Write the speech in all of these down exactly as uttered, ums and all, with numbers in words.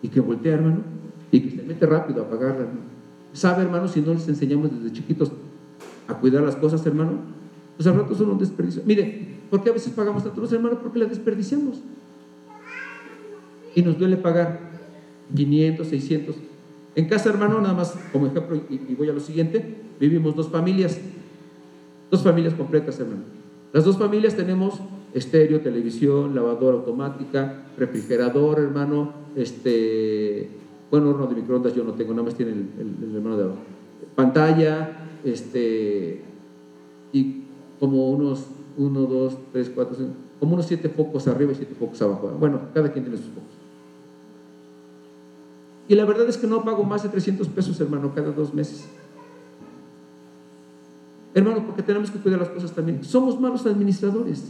y que voltea, hermano, y que se mete rápido a pagarla, hermano. ¿Sabe, hermano, si no les enseñamos desde chiquitos a cuidar las cosas, hermano? Pues al rato son un desperdicio. Mire, ¿por qué a veces pagamos tanto luz, hermano? Porque la desperdiciamos. Y nos duele pagar quinientos, seiscientos. En casa, hermano, nada más como ejemplo, y, y voy a lo siguiente, vivimos dos familias, dos familias completas, hermano. Las dos familias tenemos estéreo, televisión, lavadora automática, refrigerador, hermano, este, bueno, horno de microondas yo no tengo, nada más tiene el, el, el hermano de abajo. Pantalla, este, y como unos, uno, dos, tres, cuatro, cinco, como unos siete focos arriba y siete focos abajo. Bueno, cada quien tiene sus focos. Y la verdad es que no pago más de trescientos pesos, hermano, cada dos meses. Hermano, porque tenemos que cuidar las cosas también. Somos malos administradores.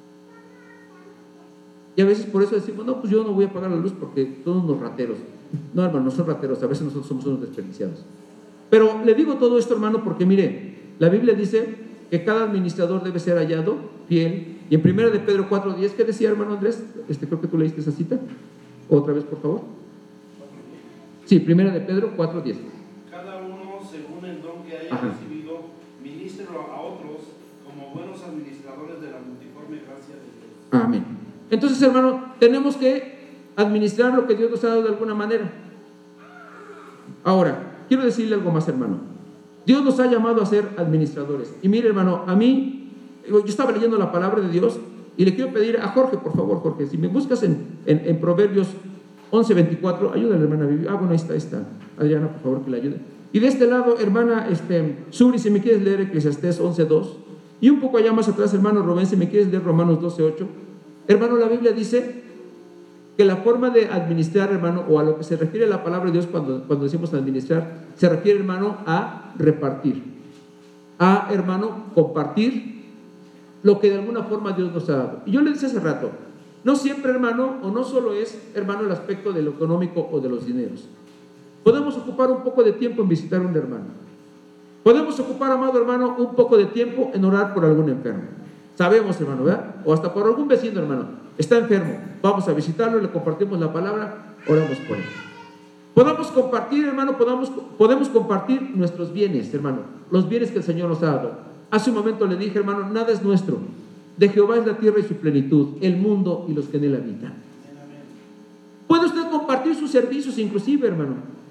Y a veces por eso decimos, no, pues yo no voy a pagar la luz porque son unos rateros. No, hermano, no son rateros, a veces nosotros somos unos desperdiciados. Pero le digo todo esto, hermano, porque mire, la Biblia dice que cada administrador debe ser hallado fiel. Y en primera de Pedro cuatro diez, ¿qué decía, hermano Andrés? Este, creo que tú leíste esa cita. Otra vez, por favor. Sí, primera de Pedro cuatro diez. Cada uno, según el don que haya Ajá. recibido, ministrelo a otros como buenos administradores de la multiforme gracia de Dios. Amén. Entonces, hermano, tenemos que administrar lo que Dios nos ha dado de alguna manera. Ahora, quiero decirle algo más, hermano. Dios nos ha llamado a ser administradores. Y mire, hermano, a mí, yo estaba leyendo la palabra de Dios y le quiero pedir a Jorge, por favor, Jorge, si me buscas en, en, en Proverbios once veinticuatro, ayúdale, hermana Vivi. Ah, bueno, ahí está, ahí está. Adriana, por favor, que le ayude. Y de este lado, hermana este, Suri, si me quieres leer Eclesiastés once dos. Y un poco allá más atrás, hermano Rubén, si me quieres leer Romanos doce ocho. Hermano, la Biblia dice que la forma de administrar, hermano, o a lo que se refiere la palabra de Dios cuando, cuando decimos administrar, se refiere, hermano, a repartir. A, hermano, compartir lo que de alguna forma Dios nos ha dado. Y yo le decía hace rato, no siempre, hermano, o no solo es, hermano, el aspecto de lo económico o de los dineros. Podemos ocupar un poco de tiempo en visitar a un hermano. Podemos ocupar, amado hermano, un poco de tiempo en orar por algún enfermo. Sabemos, hermano, ¿verdad? O hasta por algún vecino, hermano. Está enfermo. Vamos a visitarlo, le compartimos la palabra, oramos por él. Podemos compartir, hermano, podamos, podemos compartir nuestros bienes, hermano. Los bienes que el Señor nos ha dado. Hace un momento le dije, hermano, nada es nuestro. De Jehová es la tierra y su plenitud, el mundo y los que en él habitan. Puede usted compartir sus servicios inclusive, hermano.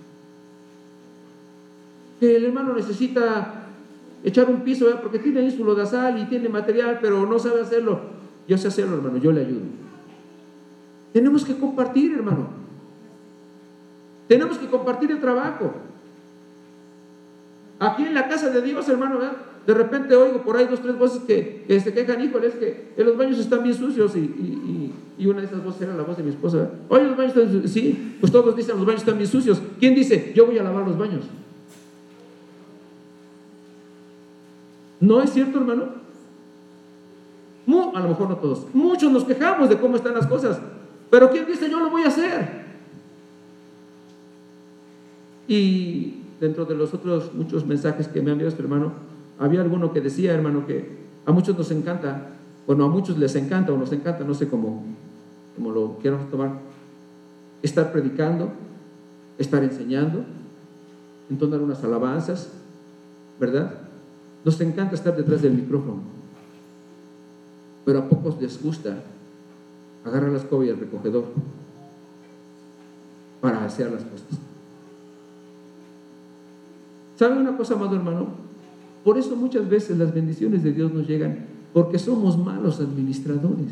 Que el hermano necesita echar un piso, ¿verdad? Porque tiene ahí su lodazal y tiene material, pero no sabe hacerlo. Yo sé hacerlo, hermano, yo le ayudo. Tenemos que compartir, hermano. Tenemos que compartir el trabajo. Aquí en la casa de Dios, hermano, ¿verdad? De repente oigo por ahí dos, tres voces que, que se quejan, híjole, es que en los baños están bien sucios y, y, y, y una de esas voces era la voz de mi esposa, ¿verdad? Oye, los baños están sucios. Sí, pues todos dicen los baños están bien sucios. ¿Quién dice? Yo voy a lavar los baños. ¿No es cierto, hermano? Mu- a lo mejor no todos. Muchos nos quejamos de cómo están las cosas, pero ¿quién dice yo lo voy a hacer? Y dentro de los otros muchos mensajes que me ha enviado este hermano, había alguno que decía, hermano, que a muchos nos encanta, bueno, a muchos les encanta o nos encanta, no sé cómo, cómo lo queramos tomar, estar predicando, estar enseñando, entonar unas alabanzas, ¿verdad? Nos encanta estar detrás del micrófono, pero a pocos les gusta agarrar la escoba y el recogedor para hacer las cosas. ¿Sabe una cosa, amado hermano? Por eso muchas veces las bendiciones de Dios nos llegan, porque somos malos administradores.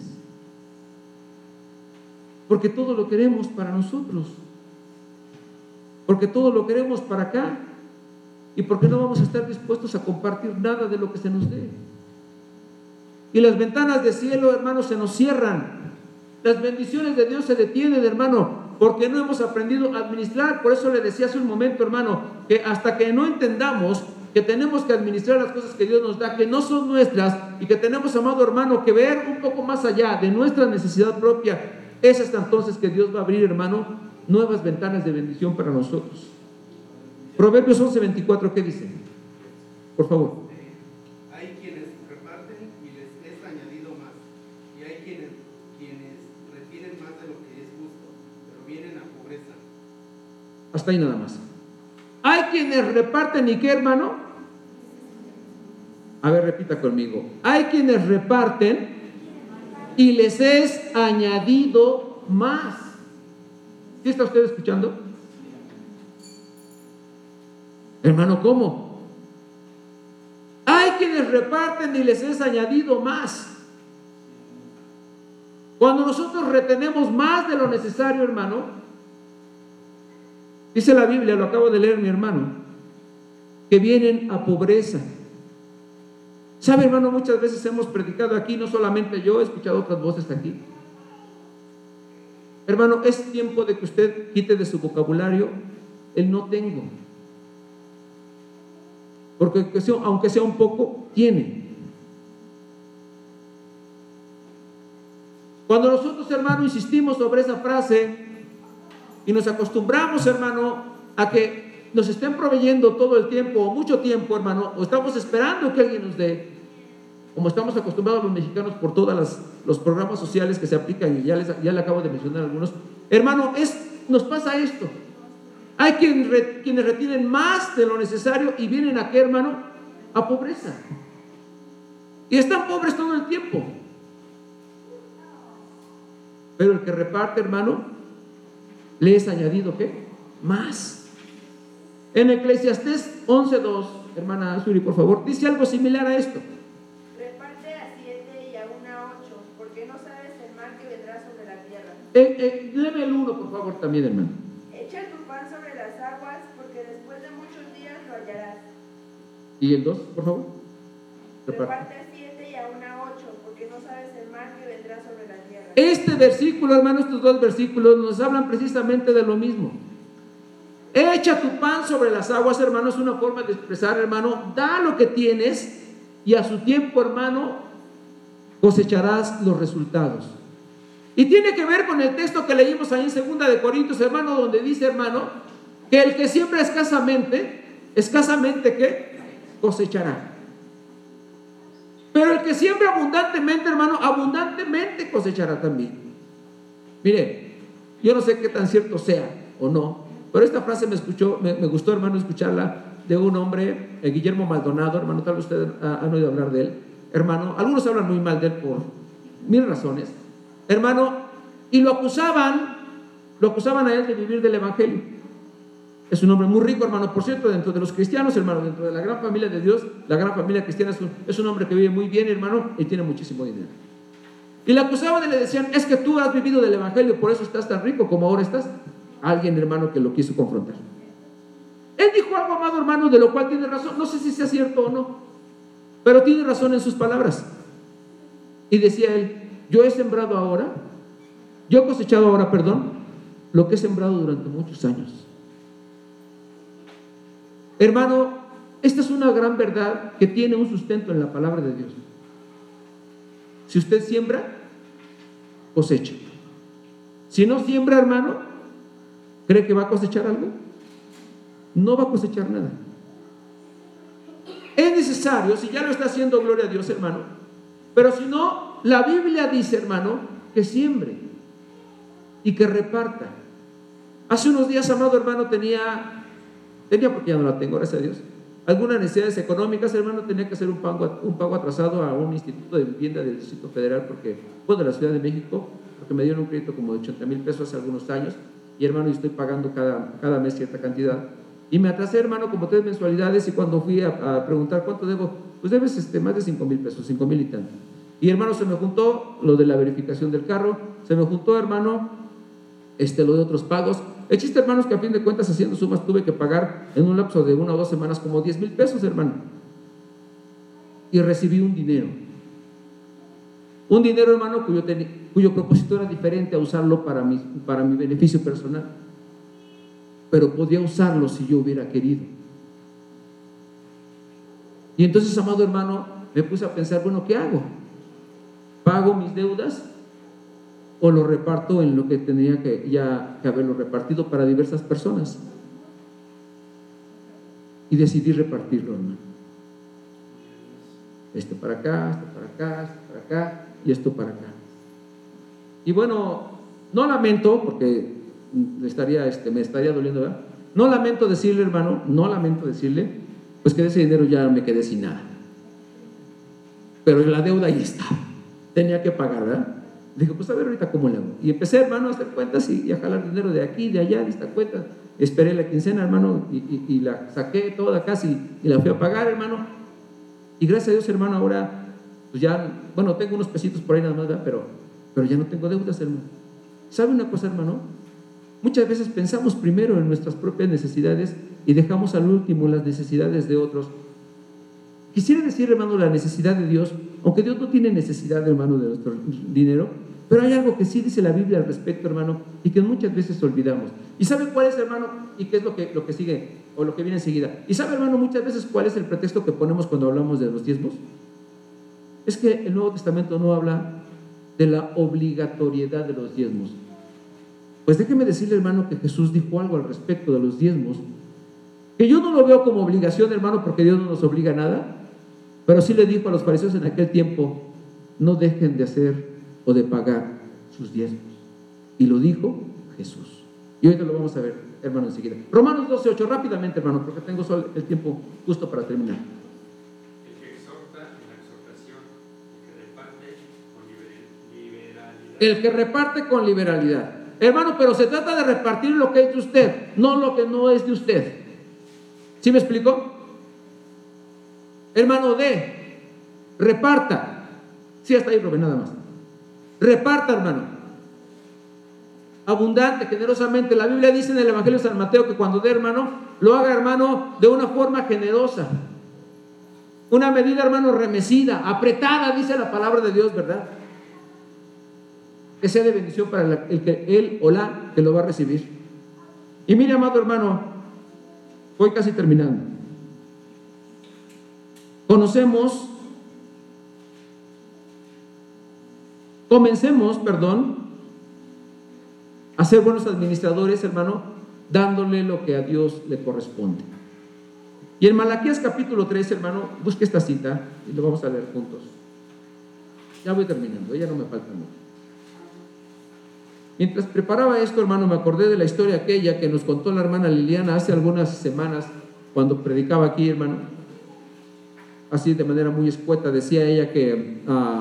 Porque todo lo queremos para nosotros. Porque todo lo queremos para acá. Y porque no vamos a estar dispuestos a compartir nada de lo que se nos dé. Y las ventanas del cielo, hermano, se nos cierran. Las bendiciones de Dios se detienen, hermano, porque no hemos aprendido a administrar. Por eso le decía hace un momento, hermano, que hasta que no entendamos que tenemos que administrar las cosas que Dios nos da, que no son nuestras, y que tenemos, amado hermano, que ver un poco más allá de nuestra necesidad propia, es hasta entonces que Dios va a abrir, hermano, nuevas ventanas de bendición para nosotros. Proverbios once veinticuatro, ¿qué dice? Por favor. Hay quienes reparten y les es añadido más, y hay quienes, quienes retienen más de lo que es justo, pero vienen a pobreza. Hasta ahí nada más. Hay quienes reparten, ¿y qué, hermano? A ver, repita conmigo. Hay quienes reparten y les es añadido más. ¿Sí está usted escuchando? Hermano, ¿cómo? Hay quienes reparten y les es añadido más. Cuando nosotros retenemos más de lo necesario, hermano, dice la Biblia, lo acabo de leer mi hermano, que vienen a pobreza. ¿Sabe, hermano? Muchas veces hemos predicado aquí, no solamente yo, he escuchado otras voces aquí. Hermano, es tiempo de que usted quite de su vocabulario el no tengo. Porque aunque sea un poco, tiene. Cuando nosotros, hermano, insistimos sobre esa frase y nos acostumbramos, hermano, a que nos estén proveyendo todo el tiempo o mucho tiempo, hermano, o estamos esperando que alguien nos dé, como estamos acostumbrados los mexicanos por todos las, los programas sociales que se aplican, y ya, les, ya le acabo de mencionar algunos, hermano, es, nos pasa esto. Hay quien re, quienes retienen más de lo necesario y vienen a qué, hermano, a pobreza, y están pobres todo el tiempo. Pero el que reparte, hermano, le es añadido ¿qué? Más. En Eclesiastés once dos, hermana Suri, por favor, dice algo similar a esto. Reparte a siete y a una ocho, porque no sabes el mal que vendrá sobre la tierra. Eh, eh, léeme el uno, por favor, también, hermano. Echa tu pan sobre las aguas, porque después de muchos días lo hallarás. ¿Y el dos, por favor? Reparte. Reparte a siete y a una ocho, porque no sabes el mal que vendrá sobre la tierra. Este versículo, hermano, estos dos versículos nos hablan precisamente de lo mismo. Echa tu pan sobre las aguas, hermano, es una forma de expresar, hermano, da lo que tienes y a su tiempo, hermano, cosecharás los resultados. Y tiene que ver con el texto que leímos ahí en segunda de Corintios, hermano, donde dice, hermano, que el que siembra escasamente, escasamente, ¿qué? Cosechará. Pero el que siembra abundantemente, hermano, abundantemente cosechará también. Mire, yo no sé qué tan cierto sea o no, pero esta frase me escuchó, me, me gustó, hermano, escucharla de un hombre, eh, Guillermo Maldonado, hermano, tal vez ustedes han oído hablar de él, hermano. Algunos hablan muy mal de él por mil razones, hermano, y lo acusaban, lo acusaban a él de vivir del evangelio. Es un hombre muy rico, hermano, por cierto, dentro de los cristianos, hermano, dentro de la gran familia de Dios, la gran familia cristiana, es un, es un hombre que vive muy bien, hermano, y tiene muchísimo dinero. Y le acusaban y le decían, es que tú has vivido del evangelio, por eso estás tan rico como ahora estás. Alguien, hermano, que lo quiso confrontar. Él dijo algo, amado hermano, de lo cual tiene razón, no sé si sea cierto o no, pero tiene razón en sus palabras. Y decía él, yo he sembrado ahora, yo he cosechado ahora, perdón, lo que he sembrado durante muchos años. Hermano, esta es una gran verdad que tiene un sustento en la palabra de Dios. Si usted siembra, cosecha. Si no siembra, hermano, ¿cree que va a cosechar algo? No va a cosechar nada. Es necesario, si ya lo está haciendo, gloria a Dios, hermano, pero si no, la Biblia dice, hermano, que siembre y que reparta. Hace unos días, amado hermano, tenía Tenía, porque ya no la tengo, gracias a Dios, algunas necesidades económicas, hermano. Tenía que hacer un pago, un pago atrasado a un instituto de vivienda del Distrito Federal, porque fue de la Ciudad de México, porque me dieron un crédito como de ochenta mil pesos hace algunos años, y hermano, yo estoy pagando cada, cada mes cierta cantidad, y me atrasé, hermano, como tres mensualidades, y cuando fui a, a preguntar cuánto debo, pues debes este, más de cinco mil pesos, cinco mil y tanto. Y hermano, se me juntó lo de la verificación del carro, se me juntó, hermano, este, lo de otros pagos. El chiste, hermanos, que a fin de cuentas, haciendo sumas, tuve que pagar en un lapso de una o dos semanas como diez mil pesos, hermano. Y recibí un dinero. Un dinero, hermano, cuyo, ten, cuyo propósito era diferente a usarlo para mi, para mi beneficio personal. Pero podía usarlo si yo hubiera querido. Y entonces, amado hermano, me puse a pensar, bueno, ¿qué hago? ¿Pago mis deudas? ¿O lo reparto en lo que tendría que ya que haberlo repartido para diversas personas? Y decidí repartirlo, hermano. Este para acá, este para acá, este para acá y esto para acá. Y bueno, no lamento, porque estaría, este, me estaría doliendo, ¿verdad? No lamento decirle, hermano, no lamento decirle, pues que de ese dinero ya me quedé sin nada. Pero la deuda ahí está, tenía que pagar, ¿verdad? Dijo, pues a ver ahorita cómo le hago. Y empecé, hermano, a hacer cuentas y, y a jalar dinero de aquí, de allá, de esta cuenta. Esperé la quincena, hermano, y, y, y la saqué toda casi y la fui a pagar, hermano. Y gracias a Dios, hermano, ahora, pues ya, bueno, tengo unos pesitos por ahí nada más, ¿verdad? Pero, pero ya no tengo deudas, hermano. ¿Sabe una cosa, hermano? Muchas veces pensamos primero en nuestras propias necesidades y dejamos al último las necesidades de otros. Quisiera decir, hermano, la necesidad de Dios, aunque Dios no tiene necesidad, hermano, de nuestro dinero, pero hay algo que sí dice la Biblia al respecto, hermano, y que muchas veces olvidamos. ¿Y sabe cuál es, hermano? ¿Y qué es lo que, lo que sigue, o lo que viene enseguida? ¿Y sabe, hermano, muchas veces cuál es el pretexto que ponemos cuando hablamos de los diezmos? Es que el Nuevo Testamento no habla de la obligatoriedad de los diezmos. Pues déjeme decirle, hermano, que Jesús dijo algo al respecto de los diezmos, que yo no lo veo como obligación, hermano, porque Dios no nos obliga a nada, pero sí le dijo a los fariseos en aquel tiempo, no dejen de hacer o de pagar sus diezmos. Y lo dijo Jesús. Y ahorita lo vamos a ver, hermano, enseguida. Romanos doce ocho, rápidamente, hermano, porque tengo solo el tiempo justo para terminar. El que exhorta en la exhortación, el que reparte con liberalidad. El que reparte con liberalidad. Hermano, pero se trata de repartir lo que es de usted, no lo que no es de usted. ¿Sí me explico? Hermano, dé, reparta. Sí, hasta ahí, Rubén, nada más. Reparta, hermano. Abundante, generosamente. La Biblia dice en el Evangelio de San Mateo que cuando dé, hermano, lo haga, hermano, de una forma generosa. Una medida, hermano, remecida, apretada, dice la palabra de Dios, ¿verdad? Que sea de bendición para la, el que él o la que lo va a recibir. Y mire, amado hermano, voy casi terminando. Conocemos, comencemos, perdón, a ser buenos administradores, hermano, dándole lo que a Dios le corresponde. Y en Malaquías capítulo tres, hermano, busque esta cita y lo vamos a leer juntos. Ya voy terminando, ya no me falta mucho. Mientras preparaba esto, hermano, me acordé de la historia aquella que nos contó la hermana Liliana hace algunas semanas cuando predicaba aquí, hermano. Así de manera muy escueta decía ella que uh,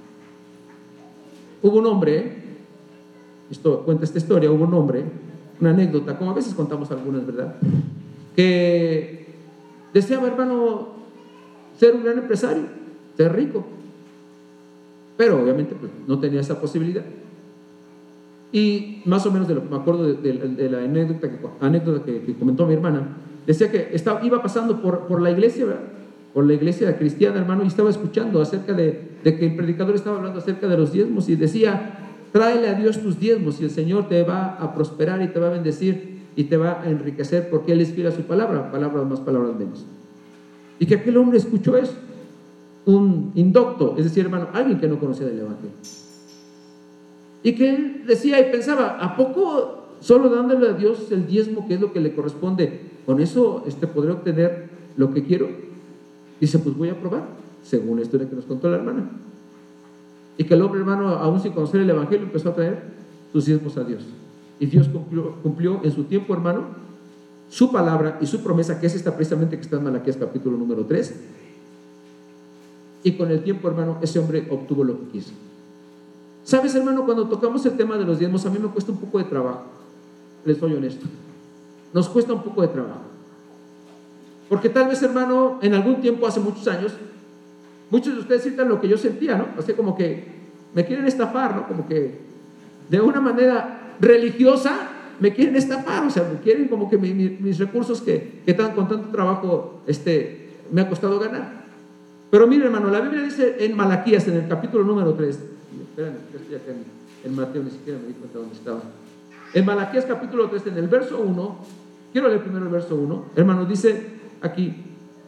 hubo un hombre, esto cuenta esta historia, hubo un hombre, una anécdota, como a veces contamos algunas, ¿verdad? Que deseaba, hermano, ser un gran empresario, ser rico, pero obviamente pues, no tenía esa posibilidad. Y más o menos de lo que me acuerdo de, de, de la anécdota, que, anécdota que, que comentó mi hermana, decía que estaba, iba pasando por, por la iglesia, ¿verdad? Por la iglesia cristiana, hermano, y estaba escuchando acerca de, de que el predicador estaba hablando acerca de los diezmos y decía, tráele a Dios tus diezmos y el Señor te va a prosperar y te va a bendecir y te va a enriquecer porque Él es fiel a su palabra, palabras más, palabras menos. Y que aquel hombre escuchó eso, un indocto, es decir, hermano, alguien que no conocía del Evangelio. Y que él decía y pensaba, ¿a poco solo dándole a Dios el diezmo, que es lo que le corresponde, con eso este, podré obtener lo que quiero? Dice, pues voy a probar, según la historia que nos contó la hermana. Y que el hombre, hermano, aún sin conocer el Evangelio, empezó a traer sus diezmos a Dios. Y Dios cumplió, cumplió en su tiempo, hermano, su palabra y su promesa, que es esta precisamente que está en Malaquías capítulo número tres. Y con el tiempo, hermano, ese hombre obtuvo lo que quiso. ¿Sabes, hermano? Cuando tocamos el tema de los diezmos, a mí me cuesta un poco de trabajo. Les soy honesto. Nos cuesta un poco de trabajo. Porque tal vez, hermano, en algún tiempo, hace muchos años, muchos de ustedes sientan lo que yo sentía, ¿no? Así como que me quieren estafar, ¿no? Como que de una manera religiosa me quieren estafar, o sea, me quieren como que mi, mi, mis recursos que, que tan, con tanto trabajo este, me ha costado ganar. Pero mire, hermano, la Biblia dice en Malaquías, en el capítulo número tres, espérenme, que estoy acá en, en Mateo, ni siquiera me di cuenta dónde estaba. En Malaquías capítulo tres, en el verso uno, quiero leer primero el verso uno, hermano, dice aquí,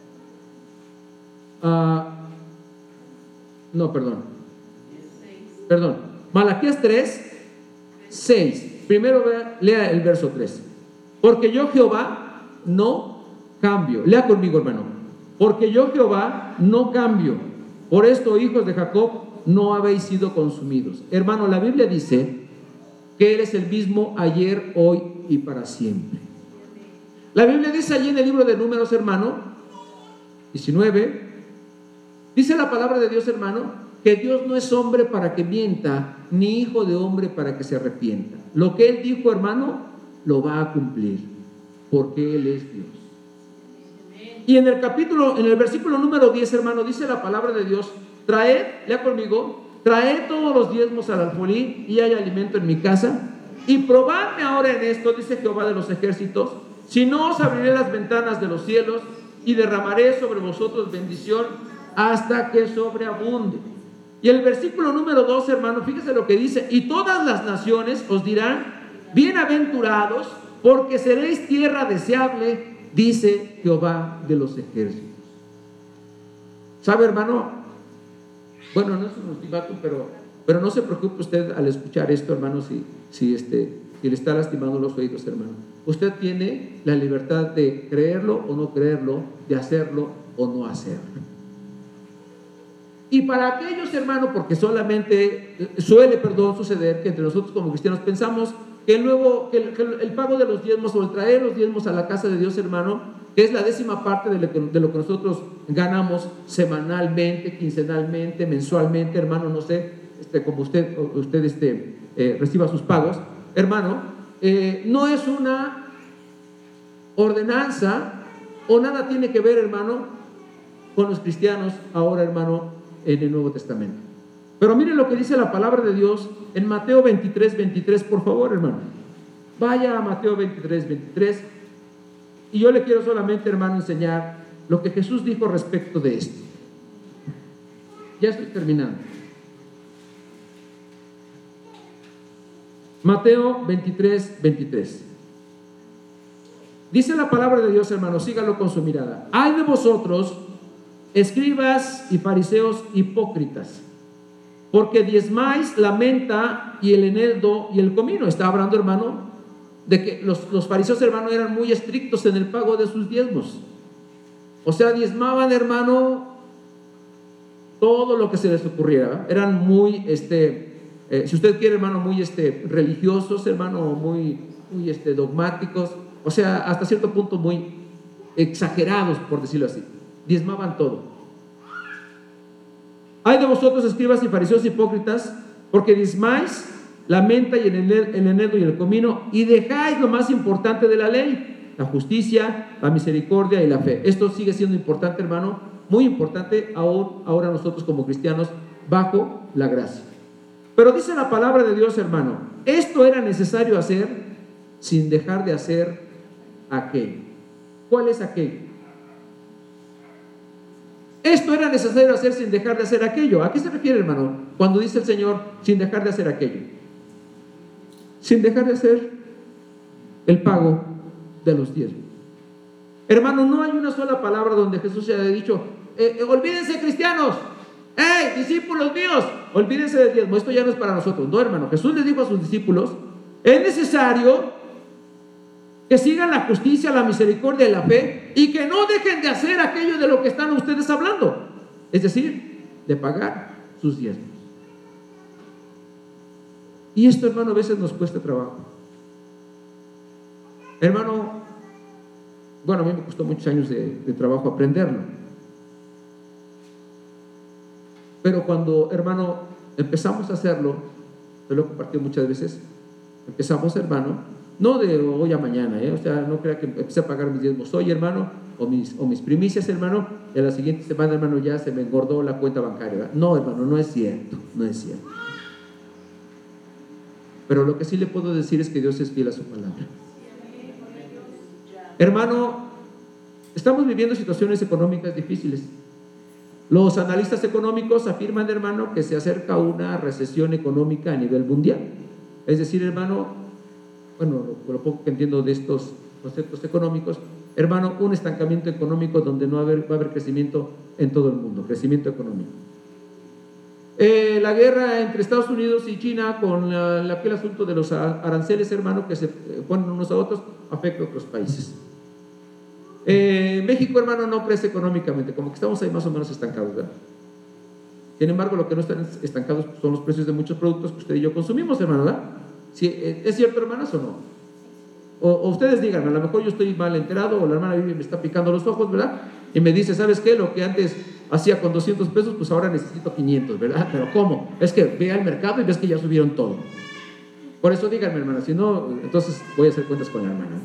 uh, no, perdón, perdón, Malaquías tres, seis, primero vea, lea el verso tres, porque yo Jehová no cambio, lea conmigo, hermano, porque yo Jehová no cambio, por esto, hijos de Jacob, no habéis sido consumidos. Hermano, la Biblia dice que Él es el mismo ayer, hoy y para siempre. La Biblia dice allí en el libro de Números, hermano, diecinueve, dice la palabra de Dios, hermano, que Dios no es hombre para que mienta, ni hijo de hombre para que se arrepienta. Lo que Él dijo, hermano, lo va a cumplir, porque Él es Dios. Y en el capítulo, en el versículo número diez, hermano, dice la palabra de Dios: traed, lea conmigo, traed todos los diezmos al alfolí y hay alimento en mi casa, y probadme ahora en esto, dice Jehová de los ejércitos, si no os abriré las ventanas de los cielos y derramaré sobre vosotros bendición hasta que sobreabunde. Y el versículo número dos, hermano, fíjese lo que dice: y todas las naciones os dirán, bienaventurados, porque seréis tierra deseable, dice Jehová de los ejércitos. ¿Sabe, hermano? Bueno, no es un ultimátum, pero, pero no se preocupe usted al escuchar esto, hermano, si, si, este, si le está lastimando los oídos, hermano. Usted tiene la libertad de creerlo o no creerlo, de hacerlo o no hacerlo. Y para aquellos, hermano, porque solamente suele, perdón, suceder que entre nosotros como cristianos pensamos que el nuevo, que el, que el pago de los diezmos o el traer los diezmos a la casa de Dios, hermano, que es la décima parte de lo que, de lo que nosotros ganamos semanalmente, quincenalmente, mensualmente, hermano, no sé, este, como usted, usted este, eh, reciba sus pagos, hermano, eh, no es una ordenanza o nada tiene que ver, hermano, con los cristianos ahora, hermano, en el Nuevo Testamento. Pero mire lo que dice la palabra de Dios en Mateo veintitrés, veintitrés, por favor, hermano. Vaya a Mateo veintitrés, veintitrés. Y yo le quiero solamente, hermano, enseñar lo que Jesús dijo respecto de esto. Ya estoy terminando. Mateo veintitrés, veintitrés. Dice la palabra de Dios, hermano, sígalo con su mirada. Ay de vosotros, escribas y fariseos hipócritas, porque diezmáis la menta y el eneldo y el comino. Está hablando, hermano, de que los, los fariseos, hermano, eran muy estrictos en el pago de sus diezmos. O sea, diezmaban, hermano, todo lo que se les ocurriera. Eran muy, este, eh, si usted quiere, hermano, muy este, religiosos, hermano, muy, muy este, dogmáticos. O sea, hasta cierto punto muy exagerados, por decirlo así. Diezmaban todo. Ay de vosotros, escribas y fariseos hipócritas, porque diezmáis la menta y el eneldo y el comino, y dejáis lo más importante de la ley, la justicia, la misericordia y la fe. Esto sigue siendo importante, hermano, muy importante aún ahora nosotros como cristianos bajo la gracia. Pero dice la palabra de Dios, hermano, esto era necesario hacer sin dejar de hacer aquello. ¿Cuál es aquello? Esto era necesario hacer sin dejar de hacer aquello. ¿A qué se refiere, hermano, cuando dice el Señor sin dejar de hacer aquello? Sin dejar de hacer el pago de los diezmos. Hermano, no hay una sola palabra donde Jesús se haya dicho, eh, eh, olvídense, cristianos, hey, discípulos míos, olvídense del diezmo. Esto ya no es para nosotros. No, hermano, Jesús les dijo a sus discípulos, es necesario que sigan la justicia, la misericordia y la fe, y que no dejen de hacer aquello de lo que están ustedes hablando, es decir, de pagar sus diezmos. Y esto, hermano, a veces nos cuesta trabajo. Hermano, bueno, a mí me costó muchos años de, de trabajo aprenderlo. Pero cuando, hermano, empezamos a hacerlo, yo lo he compartido muchas veces, empezamos, hermano, no de hoy a mañana, ¿eh? O sea, no crea que empecé a pagar mis diezmos hoy, hermano, o mis, o mis primicias, hermano, y a la siguiente semana, hermano, ya se me engordó la cuenta bancaria, ¿verdad? No, hermano, no es cierto, no es cierto. Pero lo que sí le puedo decir es que Dios es fiel a su palabra. Hermano, estamos viviendo situaciones económicas difíciles. Los analistas económicos afirman, hermano, que se acerca una recesión económica a nivel mundial. Es decir, hermano, bueno, lo, lo poco que entiendo de estos conceptos económicos, hermano, un estancamiento económico donde no va a haber, va a haber crecimiento en todo el mundo, crecimiento económico. Eh, la guerra entre Estados Unidos y China con la, la, aquel asunto de los aranceles, hermano, que se ponen unos a otros, afecta a otros países. Eh, México, hermano, no crece económicamente, como que estamos ahí más o menos estancados, ¿verdad? Sin embargo, lo que no están estancados son los precios de muchos productos que usted y yo consumimos, hermano, ¿verdad? ¿Sí, ¿es cierto, hermanas, o no? O, o ustedes díganme, a lo mejor yo estoy mal enterado, o la hermana Vivi me está picando los ojos, ¿verdad? Y me dice, ¿sabes qué? Lo que antes hacía con doscientos pesos, pues ahora necesito quinientos, ¿verdad? Pero ¿cómo? Es que ve al mercado y ves que ya subieron todo. Por eso díganme, hermana, si no, entonces voy a hacer cuentas con la hermana.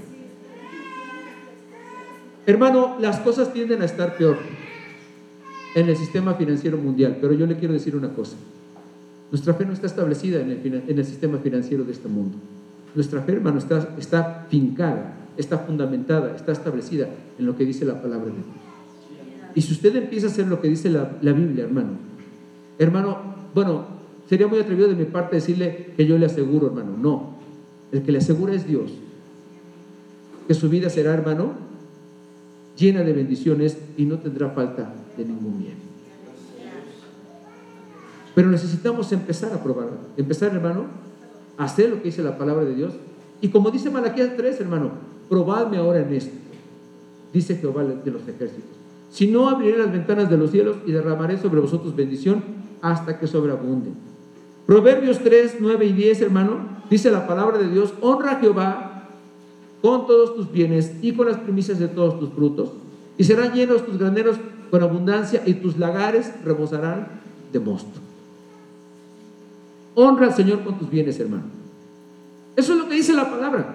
Hermano, las cosas tienden a estar peor en el sistema financiero mundial, pero yo le quiero decir una cosa. Nuestra fe no está establecida en el, en el sistema financiero de este mundo. Nuestra fe, hermano, está, está fincada, está fundamentada, está establecida en lo que dice la palabra de Dios. Y si usted empieza a hacer lo que dice la, la Biblia, hermano, hermano, bueno, sería muy atrevido de mi parte decirle que yo le aseguro, hermano, no. El que le asegura es Dios. Que su vida será, hermano, llena de bendiciones y no tendrá falta de ningún bien. Pero necesitamos empezar a probar, empezar, hermano, a hacer lo que dice la palabra de Dios. Y como dice Malaquías tres, hermano, probadme ahora en esto, dice Jehová de los ejércitos. Si no, abriré las ventanas de los cielos y derramaré sobre vosotros bendición hasta que sobreabunden. Proverbios tres, nueve y diez, hermano, dice la palabra de Dios: honra a Jehová con todos tus bienes y con las primicias de todos tus frutos, y serán llenos tus graneros con abundancia, y tus lagares rebosarán de mosto. Honra al Señor con tus bienes, hermano. Eso es lo que dice la palabra.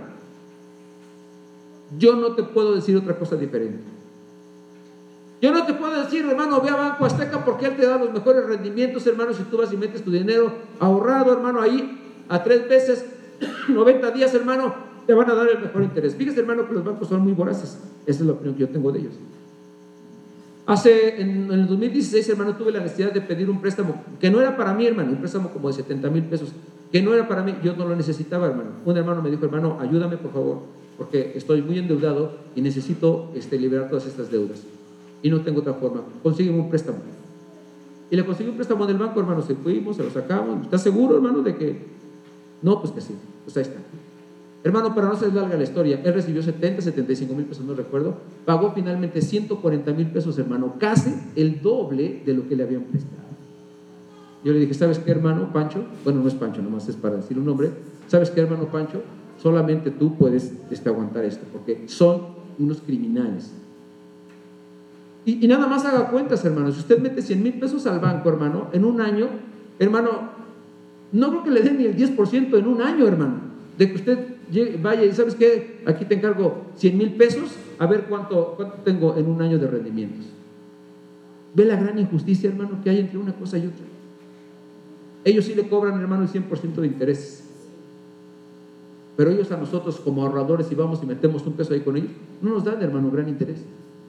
Yo no te puedo decir otra cosa diferente. Yo no te puedo decir, hermano, ve a Banco Azteca porque él te da los mejores rendimientos, hermano. Si tú vas y metes tu dinero ahorrado, hermano, ahí a tres veces, noventa días, hermano, te van a dar el mejor interés. Fíjese, hermano, que los bancos son muy voraces. Esa es la opinión que yo tengo de ellos. Hace, en, en el dos mil dieciséis, hermano, tuve la necesidad de pedir un préstamo que no era para mí, hermano, un préstamo como de setenta mil pesos, que no era para mí, yo no lo necesitaba, hermano. Un hermano me dijo, hermano, ayúdame, por favor, porque estoy muy endeudado y necesito este, liberar todas estas deudas. Y no tengo otra forma. Consígueme un préstamo. Y le conseguí un préstamo del banco, hermano. Se fuimos, se lo sacamos. ¿Estás seguro, hermano, de que? No, pues que sí. Pues ahí está. Hermano, para no ser larga la historia, él recibió setenta, setenta y cinco mil pesos, no recuerdo. Pagó finalmente ciento cuarenta mil pesos, hermano. Casi el doble de lo que le habían prestado. Yo le dije, ¿sabes qué, hermano Pancho? Bueno, no es Pancho, nomás es para decir un nombre. ¿Sabes qué, hermano Pancho? Solamente tú puedes este, aguantar esto, porque son unos criminales. Y, y nada más haga cuentas, hermano. Si usted mete cien mil pesos al banco, hermano, en un año, hermano, no creo que le den ni el diez por ciento en un año, hermano. De que usted llegue, vaya y ¿sabes qué? Aquí te encargo cien mil pesos, a ver cuánto, cuánto tengo en un año de rendimientos. ¿Ve la gran injusticia, hermano, que hay entre una cosa y otra? Ellos sí le cobran, hermano, el cien por ciento de intereses. Pero ellos a nosotros como ahorradores, si vamos y metemos un peso ahí con ellos, no nos dan, hermano, gran interés.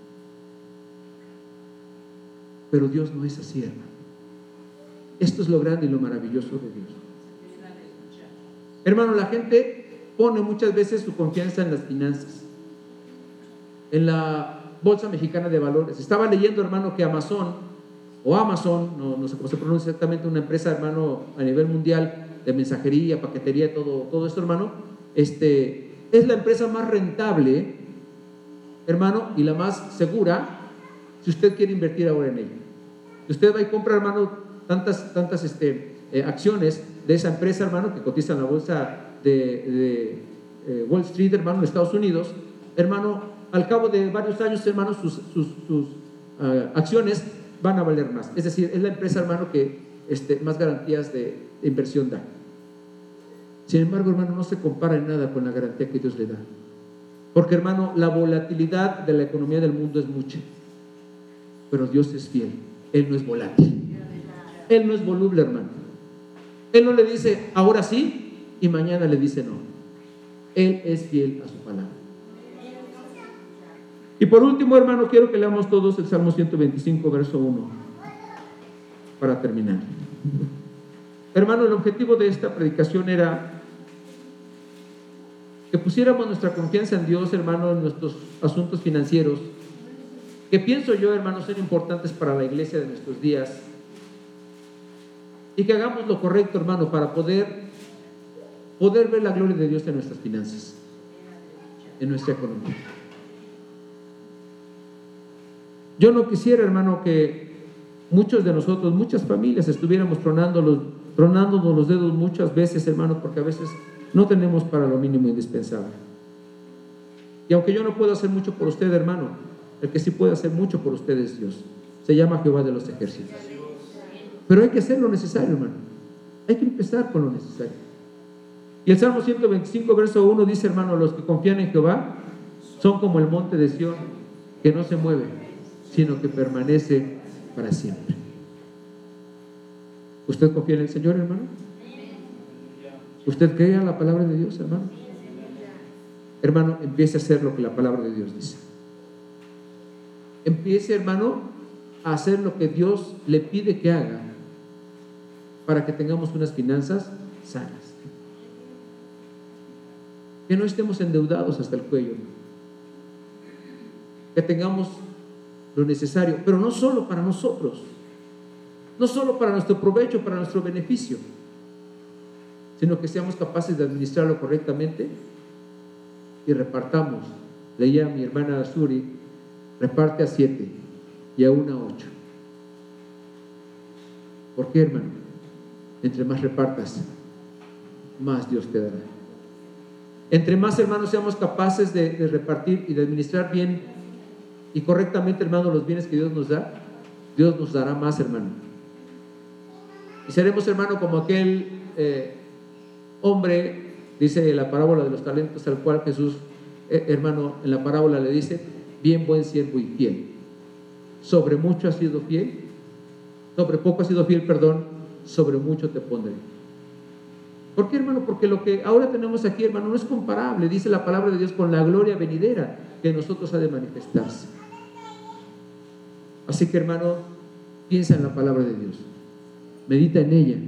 Pero Dios no es así, hermano. Esto es lo grande y lo maravilloso de Dios. Hermano, la gente pone muchas veces su confianza en las finanzas, en la Bolsa Mexicana de Valores. Estaba leyendo, hermano, que Amazon, o Amazon, no, no sé cómo se pronuncia exactamente, una empresa, hermano, a nivel mundial de mensajería, paquetería, todo, todo esto, hermano, este, es la empresa más rentable, hermano, y la más segura si usted quiere invertir ahora en ella. Si usted va y compra, hermano, tantas, tantas este, eh, acciones de esa empresa, hermano, que cotiza en la bolsa de, de eh, Wall Street, hermano, en Estados Unidos, hermano, al cabo de varios años, hermano, sus, sus, sus uh, acciones van a valer más. Es decir, es la empresa, hermano, que este, más garantías de, de inversión da. Sin embargo, hermano, no se compara en nada con la garantía que Dios le da. Porque, hermano, la volatilidad de la economía del mundo es mucha. Pero Dios es fiel. Él no es volátil. Él no es voluble, hermano. Él no le dice ahora sí y mañana le dice no. Él es fiel a su palabra. Y por último, hermano, quiero que leamos todos el Salmo ciento veinticinco, verso uno, para terminar. Hermano, el objetivo de esta predicación era que pusiéramos nuestra confianza en Dios, hermano, en nuestros asuntos financieros, que pienso yo, hermanos, son importantes para la iglesia de nuestros días, y que hagamos lo correcto, hermano, para poder, poder ver la gloria de Dios en nuestras finanzas, en nuestra economía. Yo no quisiera, hermano, que muchos de nosotros, muchas familias, estuviéramos tronando los, tronándonos los dedos muchas veces, hermano, porque a veces no tenemos para lo mínimo indispensable. Y aunque yo no puedo hacer mucho por usted, hermano, el que sí puede hacer mucho por usted es Dios. Se llama Jehová de los ejércitos. Pero hay que hacer lo necesario, hermano. Hay que empezar con lo necesario. Y el Salmo ciento veinticinco, verso uno dice, hermano, los que confían en Jehová son como el monte de Sión, que no se mueve, sino que permanece para siempre. ¿Usted confía en el Señor, hermano? ¿Usted cree en la palabra de Dios, hermano? Hermano, empiece a hacer lo que la palabra de Dios dice. Empiece, hermano, a hacer lo que Dios le pide que haga para que tengamos unas finanzas sanas. Que no estemos endeudados hasta el cuello, que tengamos lo necesario, pero no solo para nosotros, no solo para nuestro provecho, para nuestro beneficio, sino que seamos capaces de administrarlo correctamente y repartamos. Leía mi hermana Suri, reparte a siete y aún a ocho. ¿Por qué, hermano? Entre más repartas, más Dios te dará. Entre más, hermanos, seamos capaces de, de repartir y de administrar bien y correctamente, hermano, los bienes que Dios nos da, Dios nos dará más, hermano. Y seremos, hermano, como aquel eh, hombre, dice la parábola de los talentos, al cual Jesús, eh, hermano, en la parábola le dice, bien buen siervo y fiel. Sobre mucho has sido fiel, sobre poco has sido fiel, perdón, sobre mucho te pondré. ¿Por qué, hermano? Porque lo que ahora tenemos aquí, hermano, no es comparable, dice la palabra de Dios, con la gloria venidera que en nosotros ha de manifestarse. Así que, hermano, piensa en la palabra de Dios, medita en ella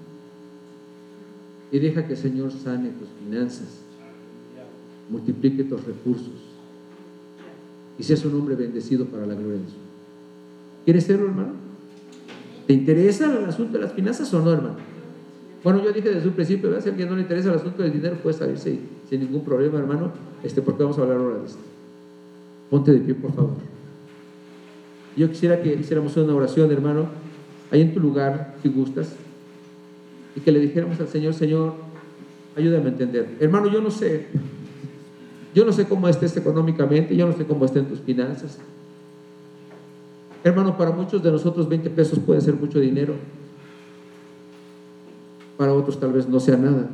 y deja que el Señor sane tus finanzas, multiplique tus recursos y seas un hombre bendecido para la gloria de Dios. ¿Quieres serlo, hermano? ¿Te interesa el asunto de las finanzas o no, hermano? Bueno, yo dije desde un principio, ¿verdad? Si a alguien no le interesa el asunto del dinero, puede salirse sin ningún problema, hermano, este, porque vamos a hablar ahora de esto. Ponte de pie, por favor. Yo quisiera que hiciéramos una oración, hermano, ahí en tu lugar, si gustas, y que le dijéramos al Señor, Señor, ayúdame a entender. Hermano, yo no sé, yo no sé cómo estés económicamente, yo no sé cómo estén tus finanzas. Hermano, para muchos de nosotros veinte pesos puede ser mucho dinero. Para otros tal vez no sea nada.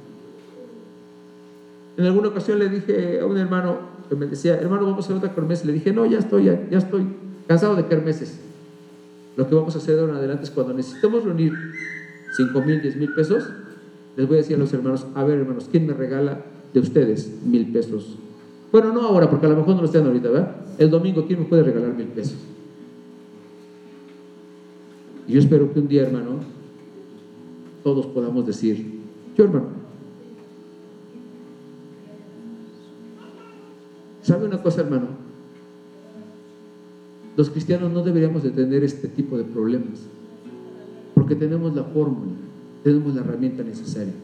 En alguna ocasión le dije a un hermano que me decía, hermano, vamos a hacer otra kermés. Le dije, no, ya estoy, ya, ya estoy cansado de kermeses. Lo que vamos a hacer de ahora en adelante es cuando necesitemos reunir cinco mil, diez mil pesos, les voy a decir a los hermanos, a ver, hermanos, ¿quién me regala de ustedes mil pesos? Bueno, no ahora, porque a lo mejor no lo estén ahorita, ¿verdad? El domingo, ¿quién me puede regalar mil pesos? Y yo espero que un día, hermano, todos podamos decir, yo, hermano. ¿Sabe una cosa, hermano? Los cristianos no deberíamos de tener este tipo de problemas, porque tenemos la fórmula, tenemos la herramienta necesaria,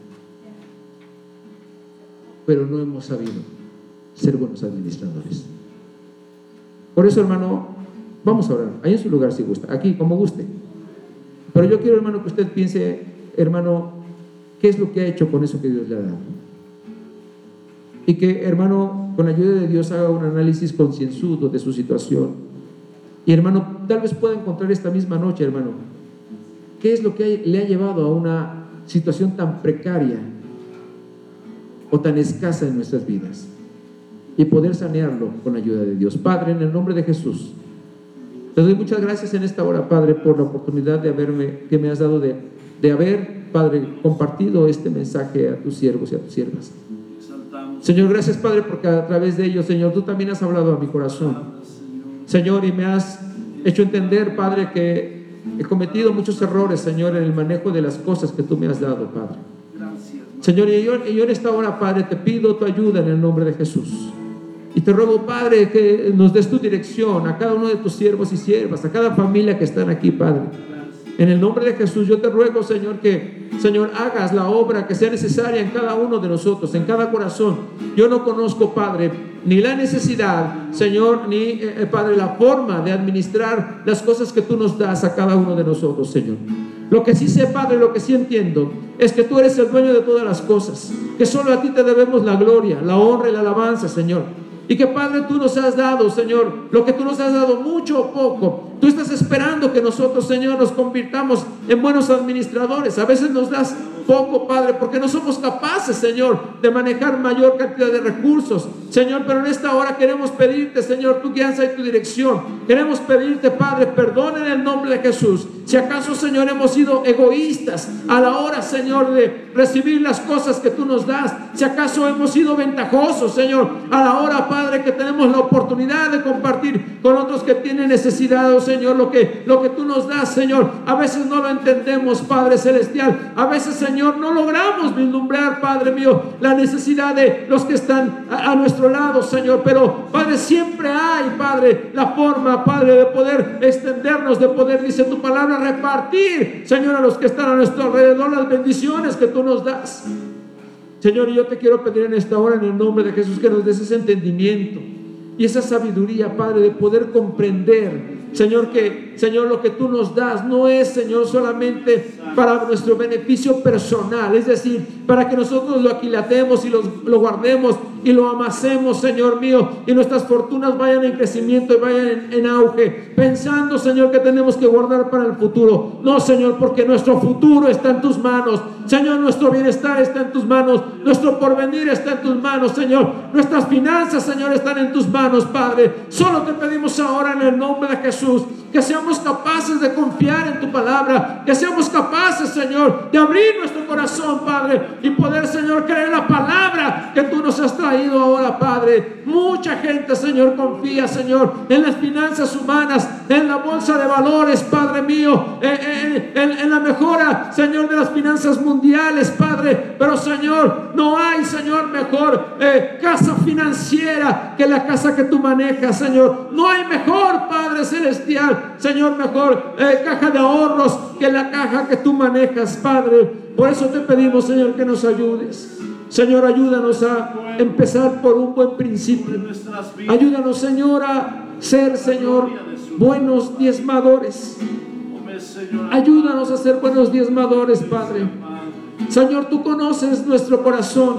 pero no hemos sabido ser buenos administradores. Por eso, hermano, vamos a orar, ahí en su lugar si gusta, aquí como guste, pero yo quiero, hermano, que usted piense, hermano, ¿qué es lo que ha hecho con eso que Dios le ha dado? Y que, hermano, con la ayuda de Dios haga un análisis concienzudo de su situación. Y, hermano, tal vez pueda encontrar esta misma noche, hermano, ¿qué es lo que le ha llevado a una situación tan precaria o tan escasa en nuestras vidas? Y poder sanearlo con la ayuda de Dios. Padre, en el nombre de Jesús, te doy muchas gracias en esta hora, Padre, por la oportunidad de haberme, que me has dado de, de haber, Padre, compartido este mensaje a tus siervos y a tus siervas. Señor, gracias, Padre, porque a través de ellos, Señor, tú también has hablado a mi corazón, Señor, y me has hecho entender, Padre, que he cometido muchos errores, Señor, en el manejo de las cosas que tú me has dado, Padre. Señor, y yo, y yo en esta hora, Padre, te pido tu ayuda en el nombre de Jesús. Y te ruego, Padre, que nos des tu dirección a cada uno de tus siervos y siervas, a cada familia que están aquí, Padre. En el nombre de Jesús, yo te ruego, Señor, que, Señor, hagas la obra que sea necesaria en cada uno de nosotros, en cada corazón. Yo no conozco, Padre, ni la necesidad, Señor, ni, eh, Padre, la forma de administrar las cosas que tú nos das a cada uno de nosotros, Señor. Lo que sí sé, Padre, lo que sí entiendo es que tú eres el dueño de todas las cosas, que solo a ti te debemos la gloria, la honra y la alabanza, Señor. Y que, Padre, tú nos has dado, Señor, lo que tú nos has dado, mucho o poco. Tú estás esperando que nosotros, Señor, nos convirtamos en buenos administradores. A veces nos das poco, Padre, porque no somos capaces, Señor, de manejar mayor cantidad de recursos, Señor. Pero en esta hora queremos pedirte, Señor, tu guianza y tu dirección. Queremos pedirte, Padre, perdón en el nombre de Jesús. Si acaso, Señor, hemos sido egoístas a la hora, Señor, de recibir las cosas que tú nos das. Si acaso hemos sido ventajosos, Señor, a la hora, Padre, que tenemos la oportunidad de compartir con otros que tienen necesidad, oh Señor, lo que, lo que tú nos das, Señor. A veces no lo entendemos, Padre Celestial. A veces, Señor, no logramos vislumbrar, Padre mío, la necesidad de los que están a, a nuestro lado, Señor. Pero, Padre, siempre hay, Padre, la forma, Padre, de poder extendernos, de poder, dice tu palabra, repartir, Señor, a los que están a nuestro alrededor las bendiciones que tú nos das. Señor, yo te quiero pedir en esta hora, en el nombre de Jesús, que nos des ese entendimiento y esa sabiduría, Padre, de poder comprender, Señor, que, Señor, lo que tú nos das no es, Señor, solamente para nuestro beneficio personal, es decir, para que nosotros lo aquilatemos y lo, lo guardemos y lo amasemos, Señor mío, y nuestras fortunas vayan en crecimiento y vayan en, en auge, pensando, Señor, que tenemos que guardar para el futuro. No, Señor, porque nuestro futuro está en tus manos, Señor. Nuestro bienestar está en tus manos, nuestro porvenir está en tus manos, Señor. Nuestras finanzas, Señor, están en tus manos, Padre. Solo te pedimos ahora en el nombre de Jesús que seamos capaces de confiar en tu palabra, que seamos capaces, Señor, de abrir nuestro corazón, Padre, y poder, Señor, creer la palabra que tú nos has traído ahora, Padre. Mucha gente, Señor, confía, Señor, en las finanzas humanas, en la bolsa de valores, Padre mío, en, en, en la mejora, Señor, de las finanzas mundiales, Padre. Pero, Señor, no hay, Señor, mejor eh, casa financiera que la casa que tú manejas, Señor. No hay mejor, Padre Celestial, Señor, mejor eh, caja de ahorros que la caja que tú manejas, Padre. Por eso te pedimos, Señor, que nos ayudes. Señor, ayúdanos a empezar por un buen principio. Ayúdanos, Señor, a ser, Señor, buenos diezmadores. Ayúdanos a ser buenos diezmadores, Padre. Señor, tú conoces nuestro corazón.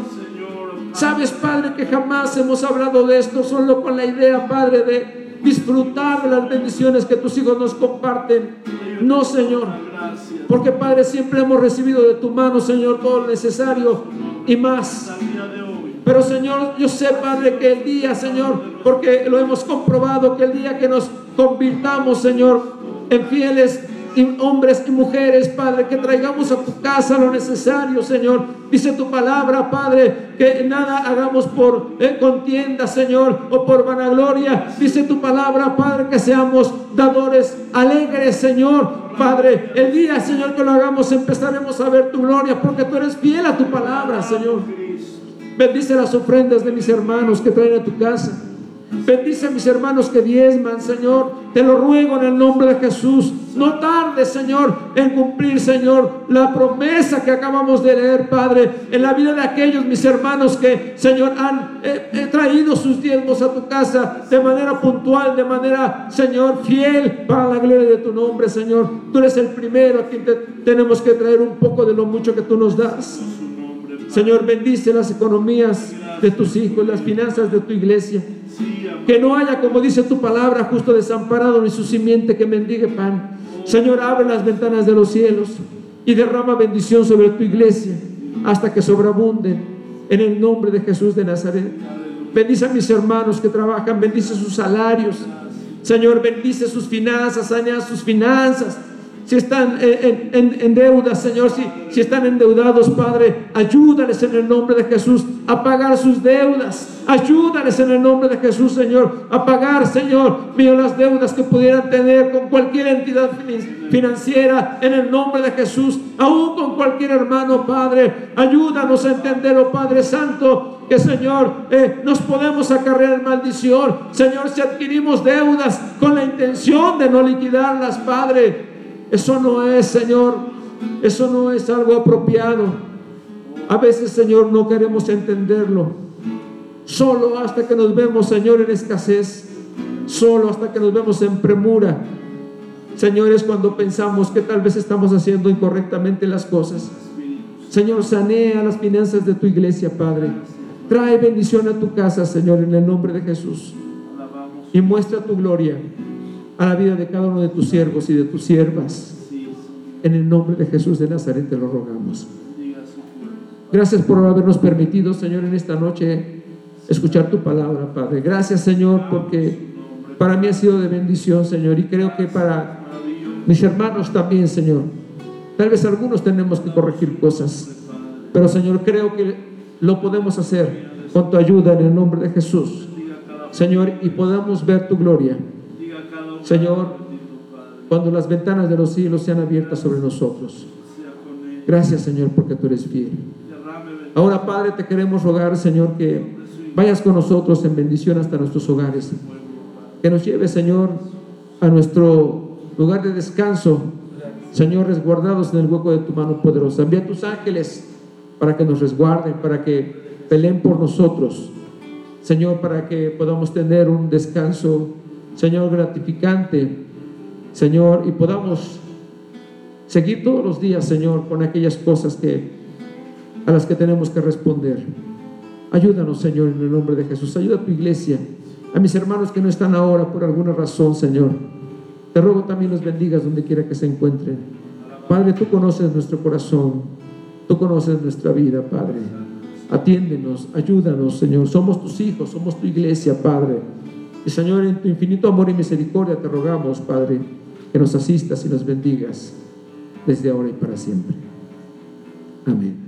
Sabes, Padre, que jamás hemos hablado de esto solo con la idea, Padre, de disfrutar de las bendiciones que tus hijos nos comparten. No, Señor, porque, Padre, siempre hemos recibido de tu mano, Señor, todo lo necesario y más. Pero, Señor, yo sé, Padre, que el día, Señor, porque lo hemos comprobado, que el día que nos convirtamos, Señor, en fieles y hombres y mujeres, Padre, que traigamos a tu casa lo necesario, Señor. Dice tu palabra, Padre, que nada hagamos por eh, contienda, Señor, o por vanagloria. Dice tu palabra, Padre, que seamos dadores alegres, Señor. Padre, el día, Señor, que lo hagamos, empezaremos a ver tu gloria, porque tú eres fiel a tu palabra, Señor. Bendice las ofrendas de mis hermanos que traen a tu casa. Bendice a mis hermanos que diezman, Señor. Te lo ruego en el nombre de Jesús. No tardes, Señor, en cumplir, Señor, la promesa que acabamos de leer, Padre, en la vida de aquellos mis hermanos que, Señor, han eh, eh, traído sus diezmos a tu casa de manera puntual, de manera, Señor, fiel, para la gloria de tu nombre, Señor. Tú eres el primero a quien te, tenemos que traer un poco de lo mucho que tú nos das. Señor, bendice las economías de tus hijos, las finanzas de tu iglesia. Que no haya, como dice tu palabra, justo desamparado ni su simiente que mendigue pan. Señor, abre las ventanas de los cielos y derrama bendición sobre tu iglesia hasta que sobreabunden, en el nombre de Jesús de Nazaret. Bendice a mis hermanos que trabajan, bendice sus salarios. Señor, bendice sus finanzas, sanea sus finanzas. Si están en, en, en deuda, Señor, si, si están endeudados, Padre, ayúdales en el nombre de Jesús a pagar sus deudas. Ayúdales en el nombre de Jesús, Señor, a pagar, Señor mío, las deudas que pudieran tener con cualquier entidad financiera, en el nombre de Jesús, aún con cualquier hermano, Padre. Ayúdanos a entender, oh Padre Santo, que, Señor, eh, nos podemos acarrear en maldición. Señor, si adquirimos deudas con la intención de no liquidarlas, Padre, eso no es, Señor, eso no es algo apropiado. A veces, Señor, no queremos entenderlo. Solo hasta que nos vemos, Señor, en escasez, solo hasta que nos vemos en premura, Señor, es cuando pensamos que tal vez estamos haciendo incorrectamente las cosas. Señor, sanea las finanzas de tu iglesia, Padre. Trae bendición a tu casa, Señor, en el nombre de Jesús. Y muestra tu gloria a la vida de cada uno de tus siervos y de tus siervas. En el nombre de Jesús de Nazaret te lo rogamos. Gracias por habernos permitido, Señor, en esta noche escuchar tu palabra, Padre. Gracias, Señor, porque para mí ha sido de bendición, Señor, y creo que para mis hermanos también, Señor. Tal vez algunos tenemos que corregir cosas, pero, Señor, creo que lo podemos hacer con tu ayuda en el nombre de Jesús, Señor, y podamos ver tu gloria, Señor, cuando las ventanas de los cielos sean abiertas sobre nosotros. Gracias, Señor, porque tú eres fiel. Ahora, Padre, te queremos rogar, Señor, que vayas con nosotros en bendición hasta nuestros hogares, que nos lleves, Señor, a nuestro lugar de descanso, Señor, resguardados en el hueco de tu mano poderosa. Envía a tus ángeles para que nos resguarden, para que peleen por nosotros, Señor, para que podamos tener un descanso, Señor, gratificante, Señor, y podamos seguir todos los días, Señor, con aquellas cosas que a las que tenemos que responder. Ayúdanos, Señor, en el nombre de Jesús. Ayuda a tu iglesia, a mis hermanos que no están ahora por alguna razón, Señor. Te ruego también los bendigas donde quiera que se encuentren. Padre, tú conoces nuestro corazón, tú conoces nuestra vida, Padre. Atiéndenos, ayúdanos, Señor. Somos tus hijos, somos tu iglesia, Padre. Y, Señor, en tu infinito amor y misericordia te rogamos, Padre, que nos asistas y nos bendigas desde ahora y para siempre. Amén.